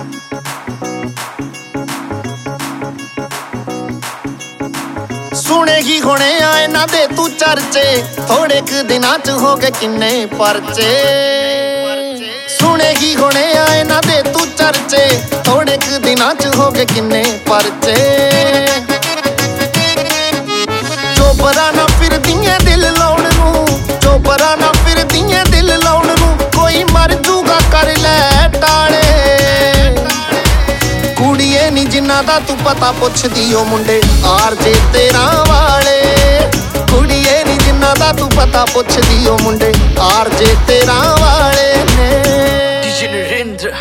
सुने ही होने आए ना दे तू चर्चे, थोड़े क दिनां च हो गए किन्ने परचे। सुने ही होने आए ना दे तू चर्चे, थोड़े क दिनां च हो गए किन्ने परचे। चोपरा ना फिर दिए दिल लाउण नूं, चोपरा ना फिर दिए दिल लाउण नूं, कोई मर जूगा कर ले टाले। कुड़िए नी जिन्ना दा तू पता पुछदी ओ मुंडे आरजे 13 वाले। कुड़िए नी जिन्ना दा तू पता पुछदी ओ मुंडे आरजे 13 वाले ने। DJ नरेंद्र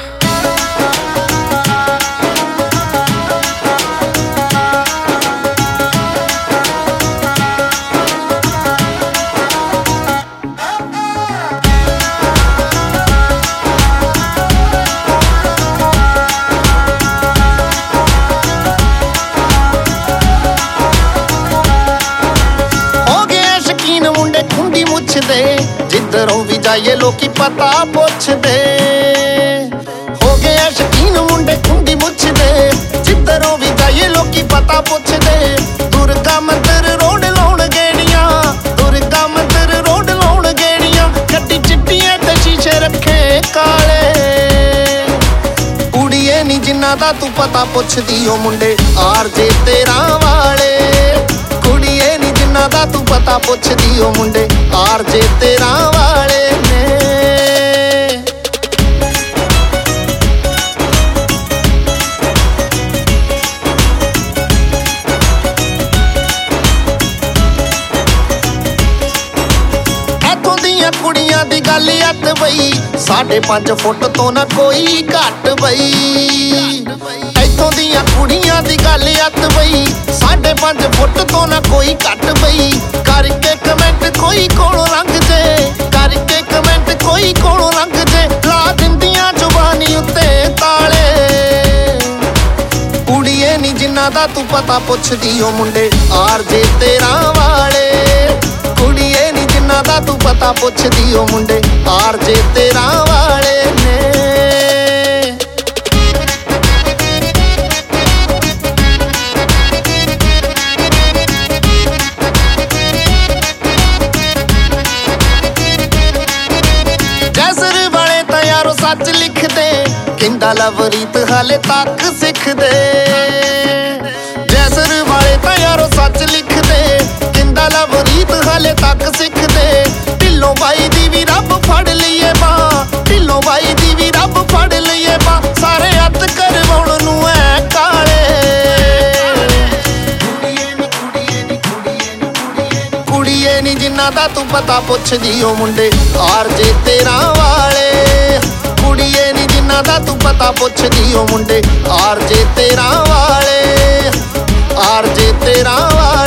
जिधरों भी जाइए लोकी पता पुछदे। हो गया शकीन मुंडे खुंडी मुछदे, जिधरों भी जाइए लोकी पता पुछदे। दुर्गा मंदिर रोड लाउण गेड़ियां, दुर्गा मंदिर रोड लाउण गेड़ियां, गड्डी चिट्टियां ते शीशे रखे काले। कुड़िए नी जिन्ना दा तू पता पुछदी ओ मुंडे आरजे 13 वाले। कुड़िए नी जिन्ना दा तू पता पुछदी ओ मुंडे आरजे 13 वाले ने। इत्थों दियां कुड़ियां दी गल अत बई, 5.5 फुट तो ना कोई घट बई। इत्थों दियां कुड़ियां दी गल अत बई, 5.5 फुट तो ना कोई घट बई। करके कमेंट कोई कोलों लंघ जे, करके कमेंट कोई कोलों लंघ जे, ला दिंदियां जुबानी उत्ते ताले। कुड़िए नी जिन्ना दा तू पता पुछदी ओ मुंडे आरजे 13 वाले। कुड़िए नी जिन्ना दा तू पता पुछदी ओ मुंडे आरजे 13 वाले ने। सच लिखदे किंदा लवरीत हाले तक सिखदे। जैसर वाले तां यारो सच लिखदे, किंदा लवरीत हाले तक सिखदे। ढिल्लों बाई दी भी रब फड़ लईए बां, ढिल्लों बाई दी भी रब फड़ लईए बां, सारे हत्थ करवाउण नूं ऐ काले। कुड़िए नी जिन्ना दा तू पता पुछदी ओ मुंडे आरजे 13 वाले। कुड़िए नी जिन्ना दा तू पता पुछदी ओ मुंडे आरजे 13 वाले, आरजे 13 वाले।